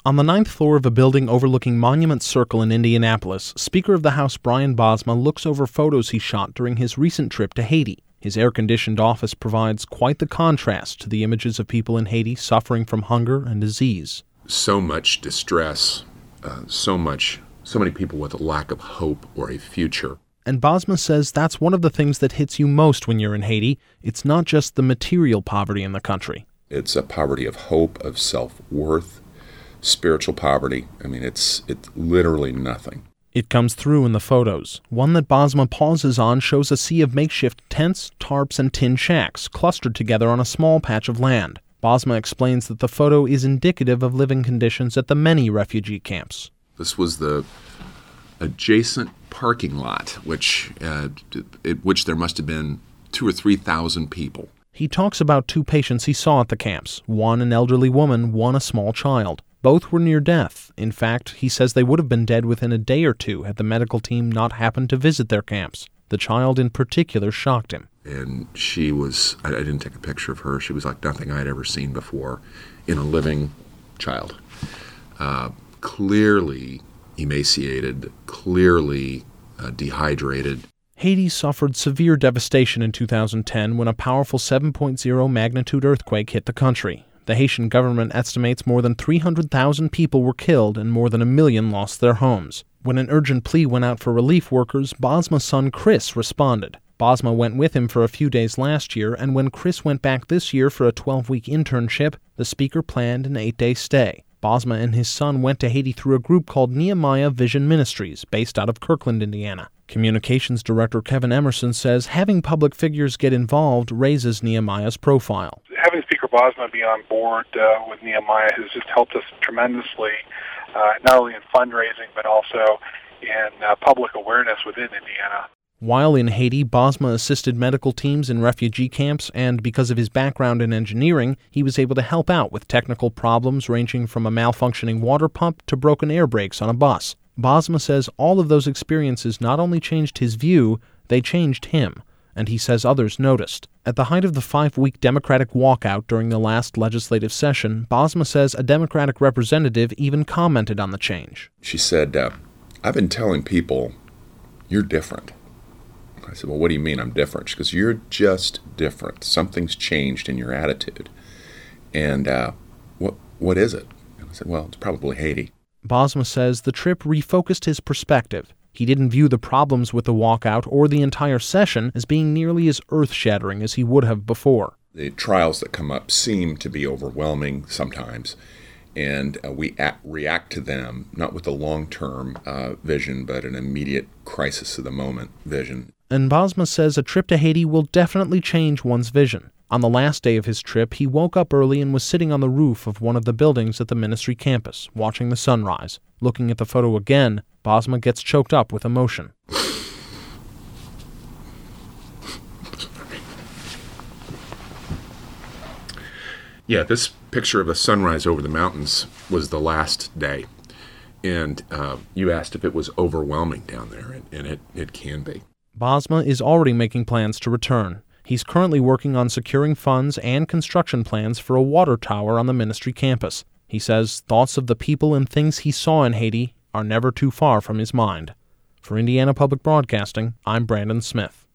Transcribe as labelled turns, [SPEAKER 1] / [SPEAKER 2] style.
[SPEAKER 1] On the ninth floor of a building overlooking Monument Circle in Indianapolis, Speaker of the House Brian Bosma looks over photos he shot during his recent trip to Haiti. His air-conditioned office provides quite the contrast to the images of people in Haiti suffering from hunger and disease.
[SPEAKER 2] So much distress, so many people with a lack of hope or a future.
[SPEAKER 1] And Bosma says that's one of the things that hits you most when you're in Haiti. It's not just the material poverty in the country.
[SPEAKER 2] It's a poverty of hope, of self-worth, spiritual poverty. I mean, it's literally nothing.
[SPEAKER 1] It comes through in the photos. One that Bosma pauses on shows a sea of makeshift tents, tarps, and tin shacks clustered together on a small patch of land. Bosma explains that the photo is indicative of living conditions at the many refugee camps.
[SPEAKER 2] This was the adjacent parking lot, which there must have been 2,000 or 3,000 people.
[SPEAKER 1] He talks about two patients he saw at the camps, one an elderly woman, one a small child. Both were near death. In fact, he says they would have been dead within a day or two had the medical team not happened to visit their camps. The child in particular shocked him.
[SPEAKER 2] And she was, I didn't take a picture of her, she was like nothing I'd ever seen before in a living child. Clearly emaciated, clearly dehydrated.
[SPEAKER 1] Haiti suffered severe devastation in 2010 when a powerful 7.0 magnitude earthquake hit the country. The Haitian government estimates more than 300,000 people were killed and more than 1 million lost their homes. When an urgent plea went out for relief workers, Bosma's son Chris responded. Bosma went with him for a few days last year, and when Chris went back this year for a 12-week internship, the speaker planned an 8-day stay. Bosma and his son went to Haiti through a group called Nehemiah Vision Ministries, based out of Kirkland, Indiana. Communications Director Kevin Emerson says having public figures get involved raises Nehemiah's profile.
[SPEAKER 3] Having Speaker Bosma be on board with Nehemiah has just helped us tremendously, not only in fundraising, but also in public awareness within Indiana.
[SPEAKER 1] While in Haiti, Bosma assisted medical teams in refugee camps, and because of his background in engineering, he was able to help out with technical problems ranging from a malfunctioning water pump to broken air brakes on a bus. Bosma says all of those experiences not only changed his view, they changed him, and he says others noticed. At the height of the 5-week Democratic walkout during the last legislative session, Bosma says a Democratic representative even commented on the change.
[SPEAKER 2] She said, I've been telling people, you're different. I said, well, what do you mean I'm different? She goes, you're just different. Something's changed in your attitude. And what is it? And I said, well, it's probably Haiti.
[SPEAKER 1] Bosma says the trip refocused his perspective. He didn't view the problems with the walkout or the entire session as being nearly as earth-shattering as he would have before.
[SPEAKER 2] The trials that come up seem to be overwhelming sometimes, and we react to them not with a long-term vision, but an immediate crisis-of-the-moment vision.
[SPEAKER 1] And Bosma says a trip to Haiti will definitely change one's vision. On the last day of his trip, he woke up early and was sitting on the roof of one of the buildings at the ministry campus, watching the sunrise. Looking at the photo again, Bosma gets choked up with emotion.
[SPEAKER 2] Yeah, this picture of the sunrise over the mountains was the last day. And you asked if it was overwhelming down there, and it can be.
[SPEAKER 1] Bosma is already making plans to return. He's currently working on securing funds and construction plans for a water tower on the ministry campus. He says thoughts of the people and things he saw in Haiti are never too far from his mind. For Indiana Public Broadcasting, I'm Brandon Smith.